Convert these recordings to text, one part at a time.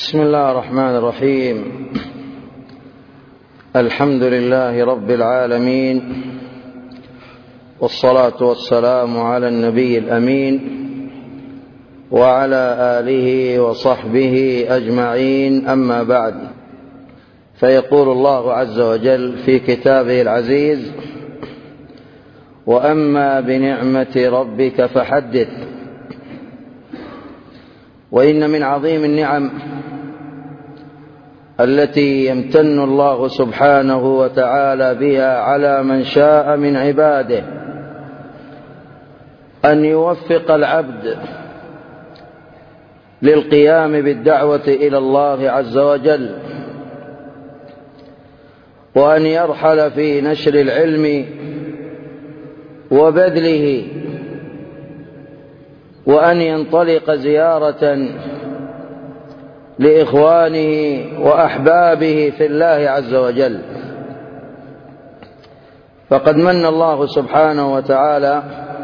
بسم الله الرحمن الرحيم. الحمد لله رب العالمين، والصلاة والسلام على النبي الأمين وعلى آله وصحبه أجمعين. أما بعد، فيقول الله عز وجل في كتابه العزيز: وأما بنعمة ربك فحدث. وإن من عظيم النعم التي يمتن الله سبحانه وتعالى بها على من شاء من عباده أن يوفق العبد للقيام بالدعوة إلى الله عز وجل، وأن يرحل في نشر العلم وبذله، وأن ينطلق زيارة لإخوانه وأحبابه في الله عز وجل. فقد من الله سبحانه وتعالى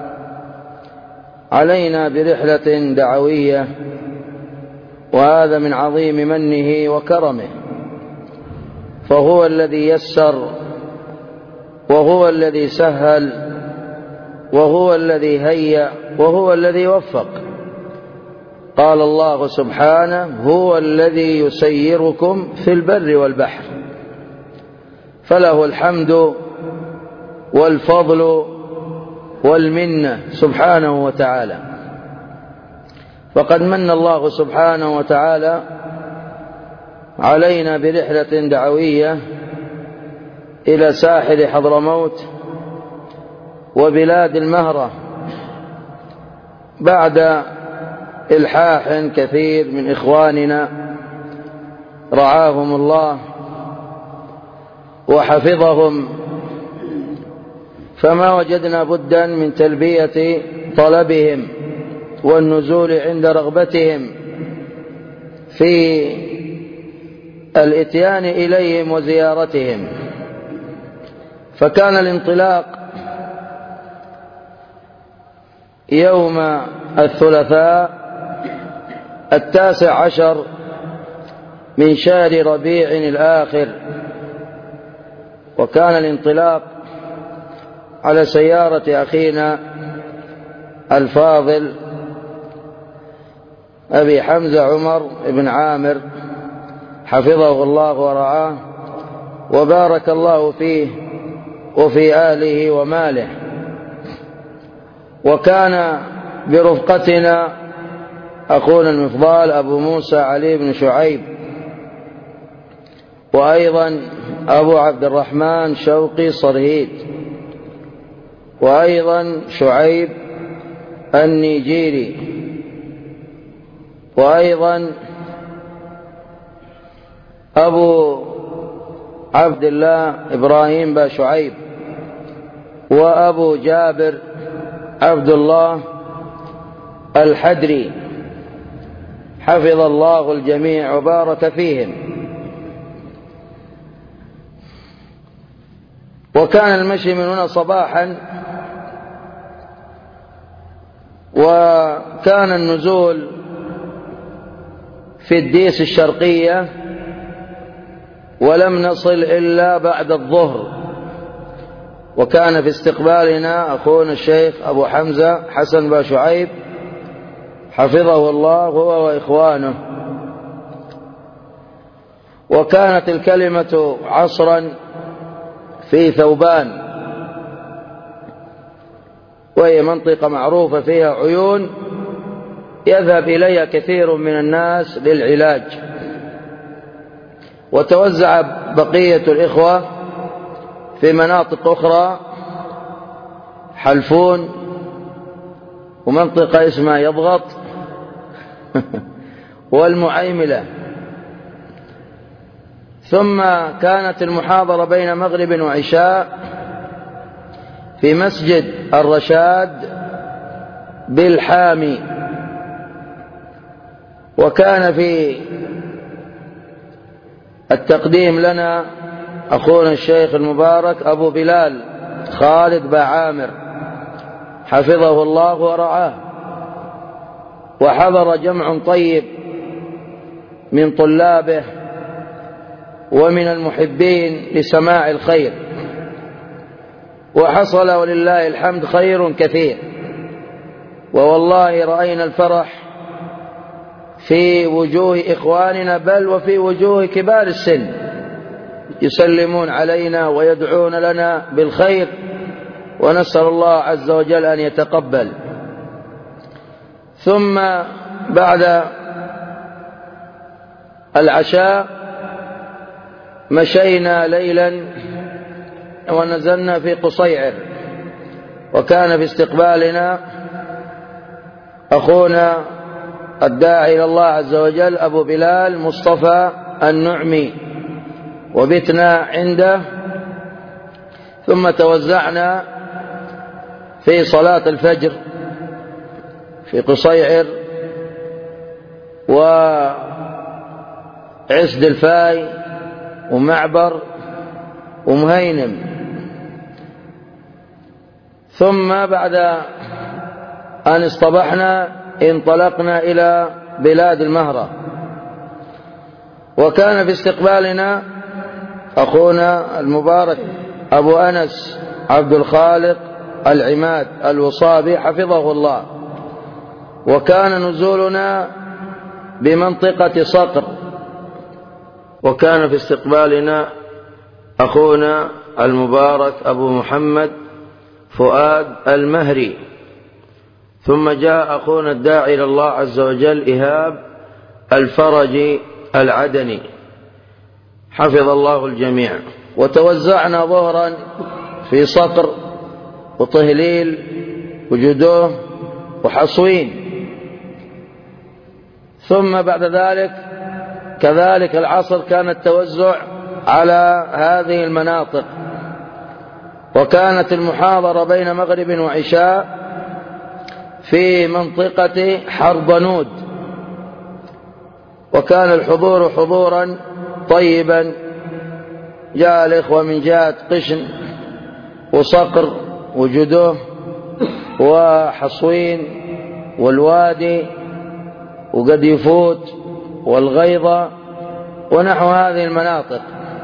علينا برحلة دعوية، وهذا من عظيم منه وكرمه، فهو الذي يسر، وهو الذي سهل، وهو الذي هيأ، وهو الذي وفق. قال الله سبحانه: هو الذي يسيركم في البر والبحر. فله الحمد والفضل والمنة سبحانه وتعالى. فقد من الله سبحانه وتعالى علينا برحلة دعوية إلى ساحل حضرموت وبلاد المهرة، بعد إلحاح كثير من إخواننا رعاهم الله وحفظهم، فما وجدنا بدا من تلبية طلبهم والنزول عند رغبتهم في الإتيان إليهم وزيارتهم. فكان الانطلاق يوم الثلاثاء 19 من شهر ربيع الآخر، وكان الانطلاق على سيارة أخينا الفاضل أبي حمزة عمر بن عامر حفظه الله ورعاه، وبارك الله فيه وفي أهله وماله. وكان برفقتنا أخونا المفضال أبو موسى علي بن شعيب، وأيضا أبو عبد الرحمن شوقي صرهيد، وأيضا شعيب النيجيري، وأيضا أبو عبد الله إبراهيم با شعيب، وأبو جابر عبد الله الحدري، حفظ الله الجميع وبارك فيهم. وكان المشي من هنا صباحا، وكان النزول في الديس الشرقية، ولم نصل إلا بعد الظهر. وكان في استقبالنا أخونا الشيخ أبو حمزة حسن با شعيب حفظه الله هو وإخوانه. وكانت الكلمة عصرا في ثوبان، وهي منطقة معروفة فيها عيون يذهب إليها كثير من الناس للعلاج. وتوزع بقية الإخوة في مناطق أخرى، حلفون، ومنطقة اسمها يضغط والمعيملة. ثم كانت المحاضرة بين مغرب وعشاء في مسجد الرشاد بالحامي. وكان في التقديم لنا أخونا الشيخ المبارك أبو بلال خالد با عامر حفظه الله ورعاه. وحضر جمع طيب من طلابه ومن المحبين لسماع الخير، وحصل ولله الحمد خير كثير. ووالله رأينا الفرح في وجوه إخواننا، بل وفي وجوه كبار السن، يسلمون علينا ويدعون لنا بالخير، ونسأل الله عز وجل أن يتقبل. ثم بعد العشاء مشينا ليلا ونزلنا في قصيعر، وكان في استقبالنا أخونا الداعي إلى الله عز وجل أبو بلال مصطفى النعمي، وبتنا عنده، ثم توزعنا في صلاة الفجر في قصيعر وعسد الفاي ومعبر ومهينم. ثم بعد أن اصطبحنا انطلقنا إلى بلاد المهرة، وكان في استقبالنا أخونا المبارك أبو أنس عبد الخالق العماد الوصابي حفظه الله. وكان نزولنا بمنطقة صقر، وكان في استقبالنا أخونا المبارك أبو محمد فؤاد المهري. ثم جاء أخونا الداعي إلى الله عز وجل إيهاب الفرجي العدني حفظ الله الجميع. وتوزعنا ظهرا في صقر وطهليل وجدوه وحصوين. ثم بعد ذلك كذلك العصر كان التوزع على هذه المناطق، وكانت المحاضرة بين مغرب وعشاء في منطقة حرضنود، وكان الحضور حضورا طيبا. جاء الإخوة من جهة قشن وصقر وجدوه وحصوين والوادي وقد يفوت والغيضة ونحو هذه المناطق.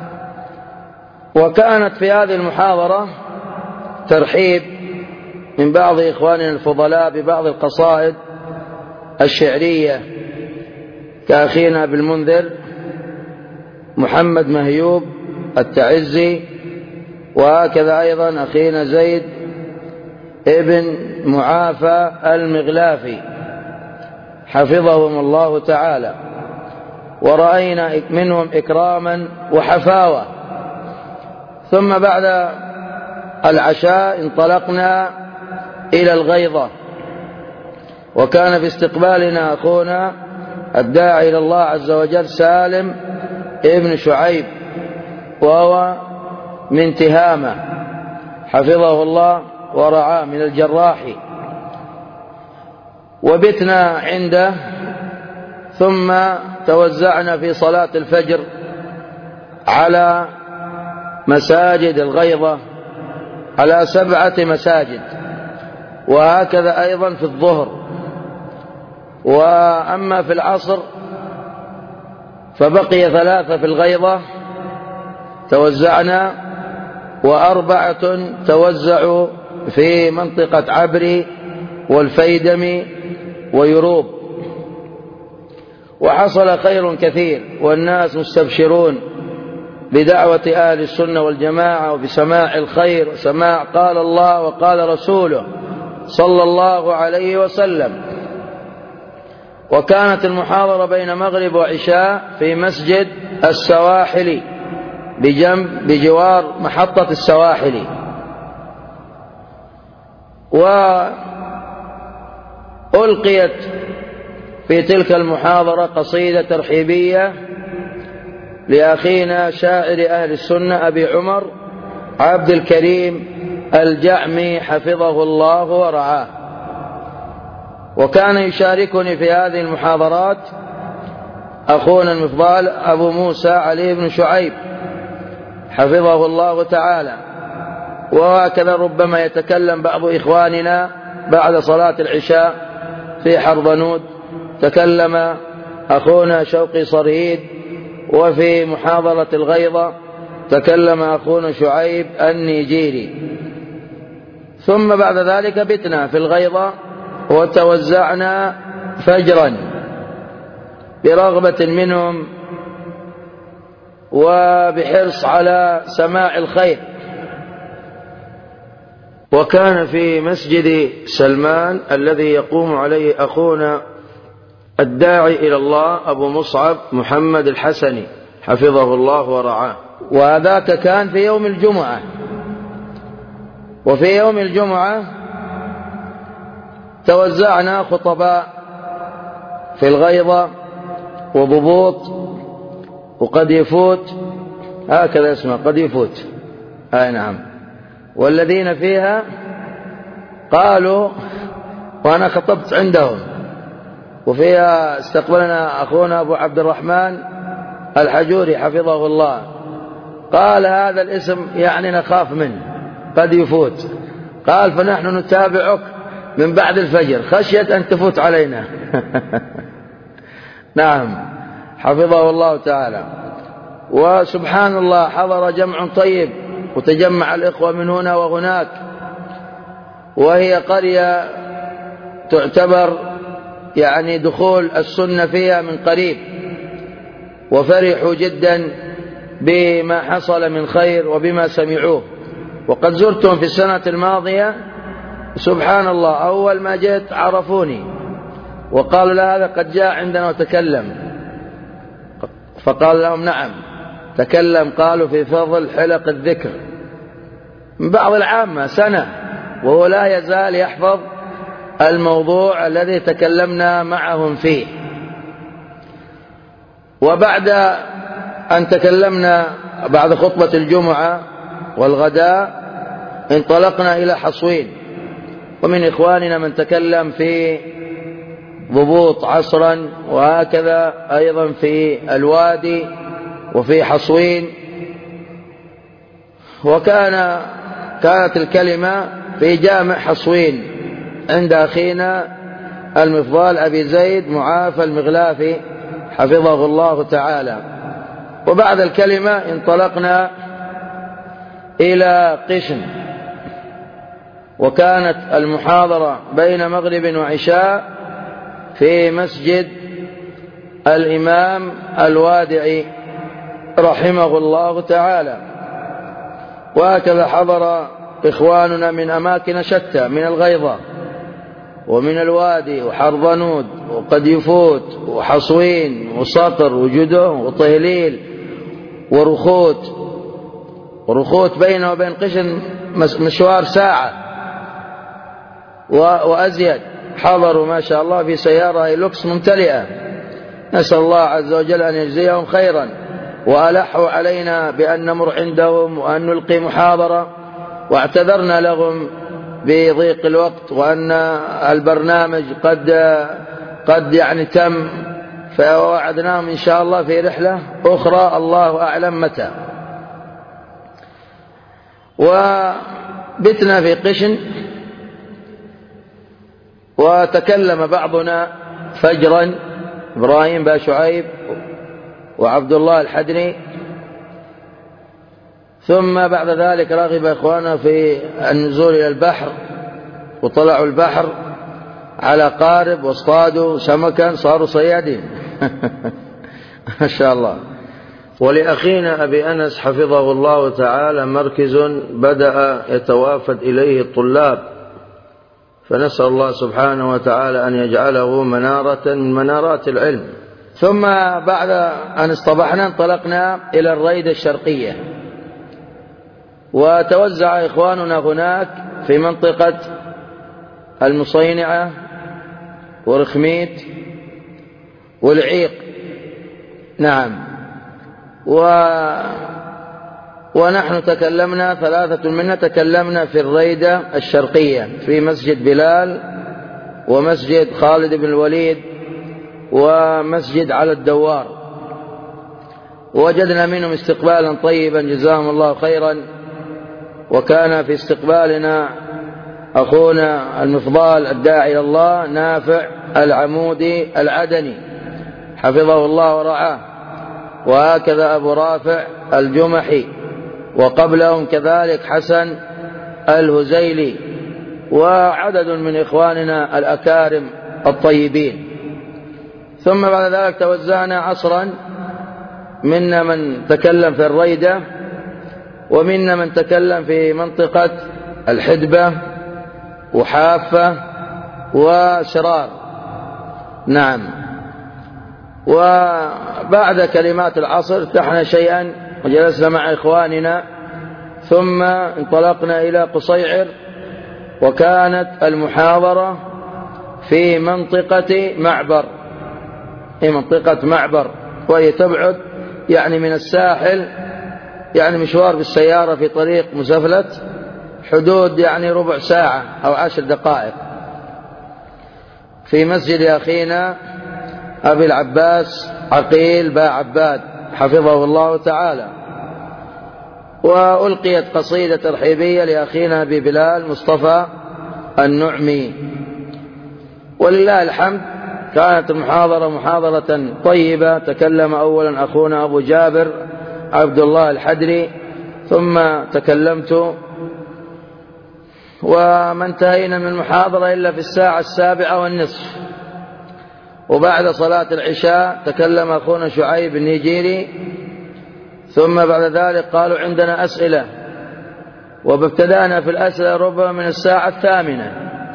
وكانت في هذه المحاضرة ترحيب من بعض إخواننا الفضلاء ببعض القصائد الشعرية كأخينا بالمنذر محمد مهيوب التعزي، وهكذا أيضا أخينا زيد ابن معافى المغلافي حفظهم الله تعالى. ورأينا منهم إكراما وحفاوة. ثم بعد العشاء انطلقنا إلى الغيضة، وكان في استقبالنا أخونا الداعي إلى الله عز وجل سالم ابن شعيب، وهو من تهامة حفظه الله ورعاه من الجراحي، وبتنا عنده. ثم توزعنا في صلاة الفجر على مساجد الغيضة على 7 مساجد، وهكذا أيضا في الظهر. وأما في العصر فبقي 3 في الغيضة توزعنا، و4 توزعوا في منطقة عبري والفيدم ويروب. وحصل خير كثير، والناس مستبشرون بدعوة أهل السنة والجماعة وبسماع الخير وسماع قال الله وقال رسوله صلى الله عليه وسلم. وكانت المحاضرة بين مغرب وعشاء في مسجد السواحلي بجوار محطة السواحلي. وألقيت في تلك المحاضرة قصيدة ترحيبية لأخينا شاعر أهل السنة أبي عمر عبد الكريم الجعمي حفظه الله ورعاه. وكان يشاركني في هذه المحاضرات أخونا المفضال أبو موسى علي بن شعيب حفظه الله تعالى. وهكذا ربما يتكلم بعض إخواننا بعد صلاة العشاء في حرضنود، تكلم أخونا شوقي صريد. وفي محاضرة الغيضة تكلم أخونا شعيب النيجيري. ثم بعد ذلك بتنا في الغيضة وتوزعنا فجرا برغبة منهم وبحرص على سماع الخير. وكان في مسجد سلمان الذي يقوم عليه أخونا الداعي إلى الله أبو مصعب محمد الحسني حفظه الله ورعاه، وذاك كان في يوم الجمعة. وفي يوم الجمعة توزعنا خطباء في الغيضة وضبوط وقد يفوت، هكذا اسمه قد يفوت، أي نعم. والذين فيها قالوا وأنا خطبت عندهم. وفيها استقبلنا أخونا أبو عبد الرحمن الحجوري حفظه الله، قال هذا الاسم يعني نخاف منه قد يفوت، قال فنحن نتابعك من بعد الفجر خشية أن تفوت علينا. نعم حفظه الله تعالى. وسبحان الله حضر جمع طيب وتجمع الإخوة من هنا وهناك، وهي قرية تعتبر يعني دخول السنة فيها من قريب، وفرحوا جدا بما حصل من خير وبما سمعوه. وقد زرتهم في السنة الماضية، سبحان الله أول ما جئت عرفوني وقالوا لا هذا قد جاء عندنا وتكلم، فقال لهم نعم تكلم، قالوا في فضل حلق الذكر من بعض العامة سنة وهو لا يزال يحفظ الموضوع الذي تكلمنا معهم فيه. وبعد أن تكلمنا بعد خطبة الجمعة والغداء انطلقنا إلى حصوين، ومن إخواننا من تكلم في ضبوط عصرا، وهكذا أيضا في الوادي وفي حصوين. كانت الكلمة في جامع حصوين عند أخينا المفضال أبي زيد معافى المغلافي حفظه الله تعالى. وبعد الكلمة انطلقنا إلى قشم، وكانت المحاضرة بين مغرب وعشاء في مسجد الإمام الوادعي رحمه الله تعالى. وهكذا حضر إخواننا من أماكن شتى، من الغيضة ومن الوادي وحرضنود وقد يفوت وحصوين وصقر وجده وطهليل ورخوت بينه وبين قشن مشوار ساعة وأزيد. حضروا ما شاء الله في سيارة لوكس ممتلئة، نسأل الله عز وجل أن يجزيهم خيرا. وألحوا علينا بأن نمر عندهم وأن نلقي محاضرة، واعتذرنا لهم بضيق الوقت وأن البرنامج قد يعني تم، فوعدناهم إن شاء الله في رحلة أخرى الله أعلم متى. وبتنا في قشن، وتكلم بعضنا فجرا إبراهيم با شعيب وعبد الله الحدري. ثم بعد ذلك رغب إخوانا في النزول إلى البحر، وطلعوا البحر على قارب واصطادوا سمكا صاروا صيادين. ما شاء الله. ولأخينا أبي أنس حفظه الله تعالى مركز بدأ يتوافد إليه الطلاب، فنسأل الله سبحانه وتعالى أن يجعله منارة من منارات العلم. ثم بعد أن اصطبحنا انطلقنا إلى الريدة الشرقية، وتوزع إخواننا هناك في منطقة المصينعة ورخميت والعيق. نعم. ونحن تكلمنا 3 منا تكلمنا في الريدة الشرقية في مسجد بلال ومسجد خالد بن الوليد ومسجد على الدوار، ووجدنا منهم استقبالا طيبا جزاهم الله خيرا. وكان في استقبالنا أخونا المفضال الداعي إلى الله نافع العمودي العدني حفظه الله ورعاه، وهكذا أبو رافع الجمحي، وقبلهم كذلك حسن الهزيلي، وعدد من إخواننا الأكارم الطيبين. ثم بعد ذلك توزعنا عصرا، منا من تكلم في الريدة، ومنا من تكلم في منطقة الحدبة وحافة وشرار. نعم. وبعد كلمات العصر ارتحنا شيئا وجلسنا مع إخواننا، ثم انطلقنا إلى قصيعر، وكانت المحاضرة في منطقة معبر، وهي تبعد يعني من الساحل يعني مشوار بالسيارة في طريق مسفلت حدود يعني ربع ساعة أو 10 دقائق، في مسجد أخينا أبي العباس عقيل با عباد حفظه الله تعالى. وألقيت قصيدة ترحيبية لأخينا أبي بلال مصطفى النعمي، ولله الحمد كانت المحاضرة محاضرة طيبة. تكلم أولا أخونا أبو جابر عبد الله الحدري، ثم تكلمت، وما انتهينا من المحاضرة إلا في الساعة 7:15. وبعد صلاة العشاء تكلم أخونا شعيب النيجيري، ثم بعد ذلك قالوا عندنا أسئلة، وابتدأنا في الأسئلة ربما من الساعة 8،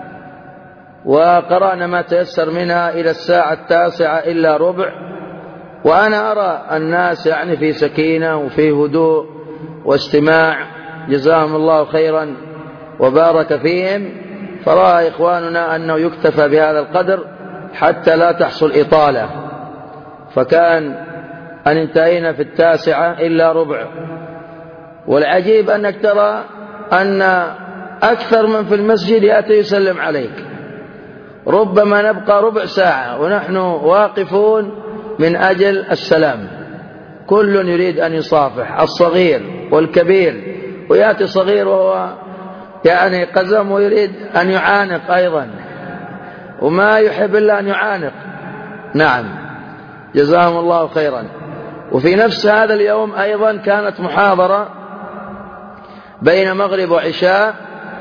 وقرأنا ما تيسر منها إلى الساعة 9:15. وأنا أرى الناس يعني في سكينة وفي هدوء واستماع، جزاهم الله خيرا وبارك فيهم. فرأى إخواننا أنه يكتفى بهذا القدر حتى لا تحصل إطالة، فكان أن انتهينا في 9:45. والعجيب أنك ترى أن أكثر من في المسجد يأتي يسلم عليك، ربما نبقى ربع ساعة ونحن واقفون من أجل السلام، كل يريد أن يصافح، الصغير والكبير، ويأتي صغير وهو يعني قزم ويريد أن يعانق أيضا، وما يحب إلا أن يعانق. نعم، جزاهم الله خيرا. وفي نفس هذا اليوم أيضا كانت محاضرة بين مغرب وعشاء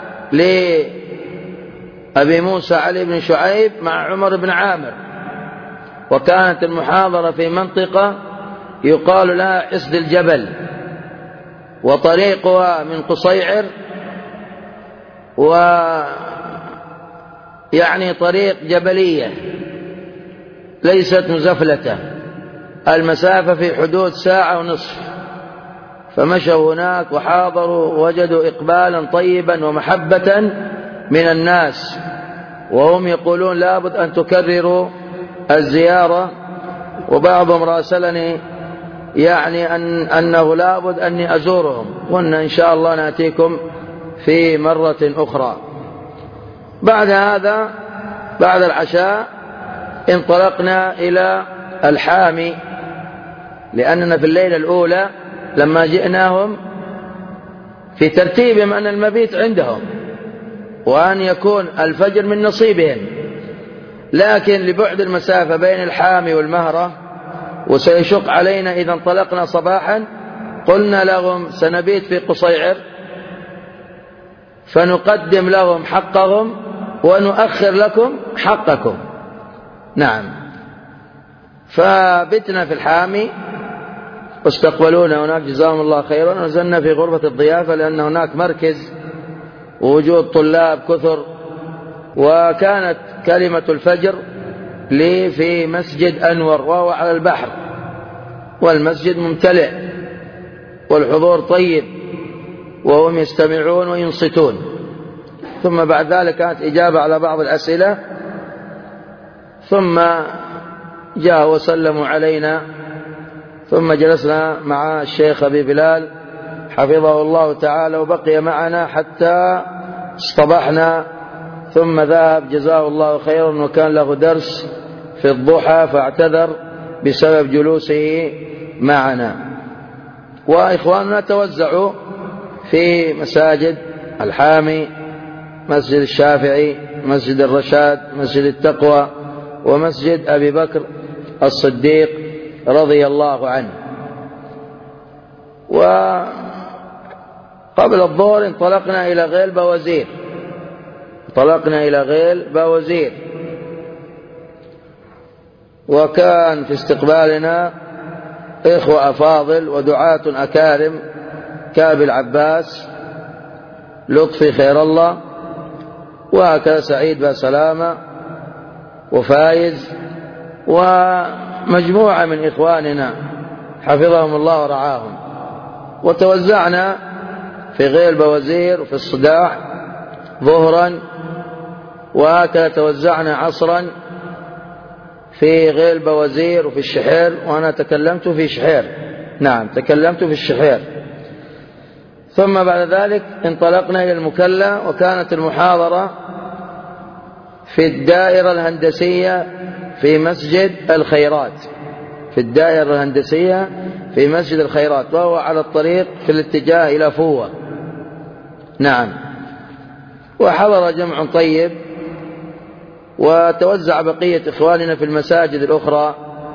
لأبي موسى علي بن شعيب مع عمر بن عامر، وكانت المحاضرة في منطقة يقال لها عسد الجبل، وطريقها من قصيعر، ويعني طريق جبلية ليست مزفلة، المسافة في حدود 1.5 ساعة. فمشوا هناك وحاضروا، وجدوا إقبالا طيبا ومحبة من الناس، وهم يقولون لابد أن تكرروا الزيارة. وبعضهم راسلني يعني أنه لابد أني أزورهم، قلنا إن شاء الله نأتيكم في مرة أخرى. بعد هذا بعد العشاء انطلقنا إلى الحامي، لأننا في الليلة الأولى لما جئناهم في ترتيبهم أن المبيت عندهم وأن يكون الفجر من نصيبهم، لكن لبعد المسافة بين الحامي والمهرة وسيشق علينا إذا انطلقنا صباحا، قلنا لهم سنبيت في قصيعر، فنقدم لهم حقهم ونؤخر لكم حقكم. نعم. فبتنا في الحامي واستقبلونا هناك جزاهم الله خيرا، ونزلنا في غرفة الضيافة لأن هناك مركز ووجود طلاب كثر. وكانت كلمة الفجر لي في مسجد أنور وهو على البحر، والمسجد ممتلئ والحضور طيب وهم يستمعون وينصتون. ثم بعد ذلك كانت إجابة على بعض الأسئلة، ثم جاء وسلموا علينا، ثم جلسنا مع الشيخ أبي بلال حفظه الله تعالى، وبقي معنا حتى اصطبحنا، ثم ذهب جزاه الله خيرا، وكان له درس في الضحى فاعتذر بسبب جلوسه معنا. وإخواننا توزعوا في مساجد الحامي، مسجد الشافعي، مسجد الرشاد، مسجد التقوى، ومسجد أبي بكر الصديق رضي الله عنه. وقبل الظهر انطلقنا إلى غيل بوزير، وكان في استقبالنا إخوة أفاضل ودعاة أكارم كأبي العباس لطفي خير الله، وهكذا سعيد بسلامة وفايز ومجموعة من إخواننا حفظهم الله ورعاهم. وتوزعنا في غيل بوزير وفي الصداع ظهرا، وهكذا توزعنا عصرا في غيل بوزير وفي الشحير، وأنا تكلمت في شحير، نعم تكلمت في الشحير. ثم بعد ذلك انطلقنا إلى المكلا، وكانت المحاضرة في الدائرة الهندسية في مسجد الخيرات، وهو على الطريق في الاتجاه إلى فوة. نعم. وحضر جمع طيب، وتوزع بقية إخواننا في المساجد الأخرى،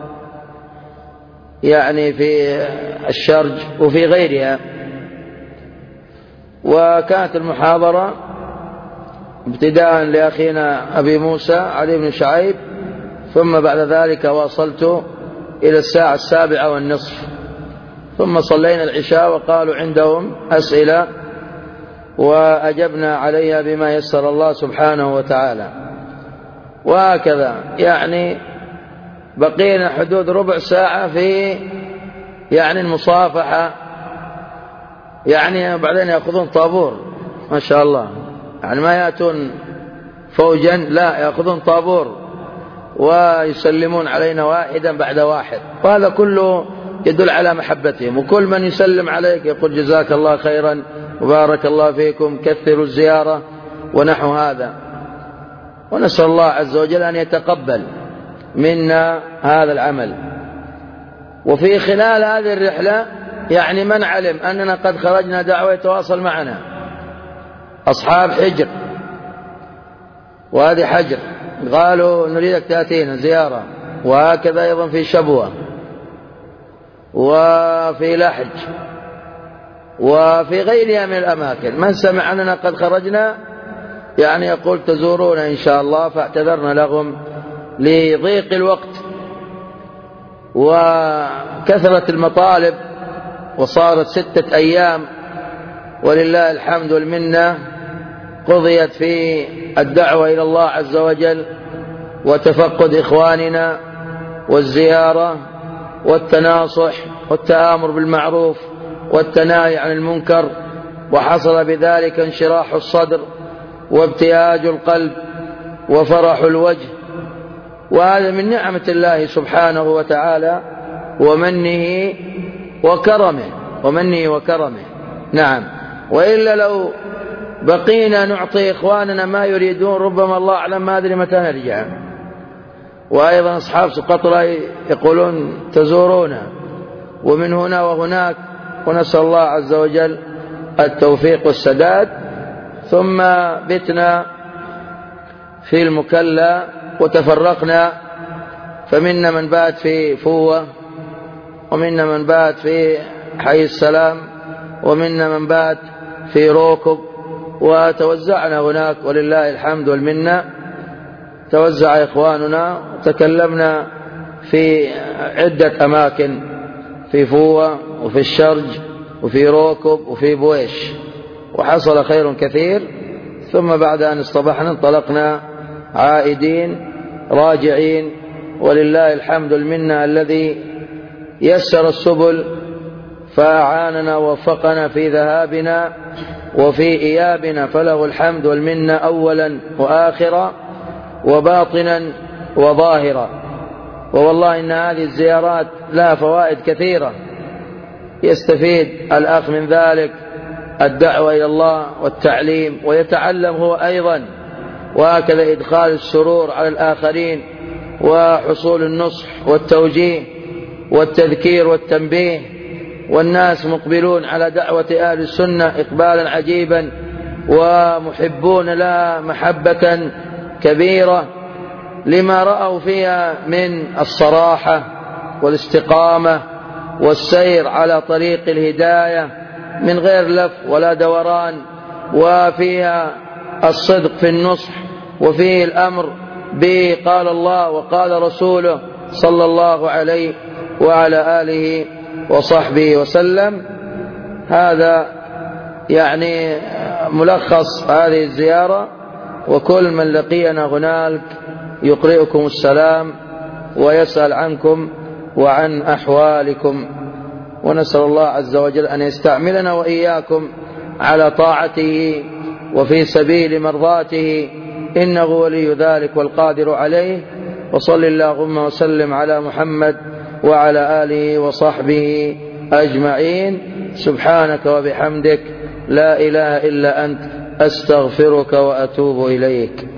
يعني في الشرج وفي غيرها. وكانت المحاضرة ابتداء لأخينا أبي موسى علي بن شعيب، ثم بعد ذلك واصلت إلى الساعة 7:15، ثم صلينا العشاء وقالوا عندهم أسئلة وأجبنا عليها بما يسر الله سبحانه وتعالى. وهكذا يعني بقينا حدود ربع ساعة في يعني المصافحة، يعني بعدين يأخذون طابور ما شاء الله، يعني ما يأتون فوجا، لا يأخذون طابور ويسلمون علينا واحدا بعد واحد، وهذا كله يدل على محبتهم. وكل من يسلم عليك يقول جزاك الله خيرا وبارك الله فيكم، كثروا الزيارة ونحو هذا. ونسأل الله عز وجل أن يتقبل منا هذا العمل. وفي خلال هذه الرحلة يعني من علم أننا قد خرجنا دعوة يتواصل معنا أصحاب حجر، وهذه حجر قالوا نريدك تأتينا زيارة، وهكذا أيضا في شبوة وفي لحج وفي غيرها من الأماكن. من سمع أننا قد خرجنا يعني يقول تزورونا إن شاء الله، فاعتذرنا لهم لضيق الوقت وكثرة المطالب، وصارت 6 أيام ولله الحمد والمنة قضيت في الدعوة إلى الله عز وجل وتفقد إخواننا والزيارة والتناصح والتآمر بالمعروف والتناهي عن المنكر، وحصل بذلك انشراح الصدر وابتهاج القلب وفرح الوجه، وهذا من نعمة الله سبحانه وتعالى ومنه وكرمه. نعم. وإلا لو بقينا نعطي إخواننا ما يريدون ربما الله أعلم ما أدري متى نرجع. وأيضا أصحاب سقطرى يقولون تزورونا ومن هنا وهناك، ونسأل الله عز وجل التوفيق والسداد. ثم بتنا في المكلا وتفرقنا، فمنا من بات في فوة، ومنا من بات في حي السلام، ومنا من بات في روكب، وتوزعنا هناك ولله الحمد والمنة. توزع إخواننا وتكلمنا في عدة أماكن، في فوة وفي الشرج وفي روكب وفي بويش، وحصل خير كثير. ثم بعد أن اصطبحنا انطلقنا عائدين راجعين، ولله الحمد والمنة الذي يسر السبل فأعاننا ووفقنا في ذهابنا وفي إيابنا، فله الحمد والمنة أولا وآخرا وباطنا وظاهرا. ووالله إن هذه الزيارات لها فوائد كثيرة يستفيد الأخ من ذلك الدعوة إلى الله والتعليم، ويتعلم هو أيضا، وهكذا إدخال السرور على الآخرين وحصول النصح والتوجيه والتذكير والتنبيه، والناس مقبلون على دعوة أهل السنة إقبالا عجيبا ومحبون لها محبة كبيرة، لما رأوا فيها من الصراحة والاستقامة والسير على طريق الهداية من غير لف ولا دوران، وفيها الصدق في النصح، وفيه الأمر بقال الله وقال رسوله صلى الله عليه وعلى آله وصحبه وسلم. هذا يعني ملخص هذه الزيارة، وكل من لقينا هناك يقرئكم السلام ويسأل عنكم وعن أحوالكم، ونسأل الله عز وجل أن يستعملنا وإياكم على طاعته وفي سبيل مرضاته، إنه ولي ذلك والقادر عليه. وصل اللهم وسلم على محمد وعلى آله وصحبه أجمعين. سبحانك وبحمدك لا إله إلا أنت أستغفرك وأتوب إليك.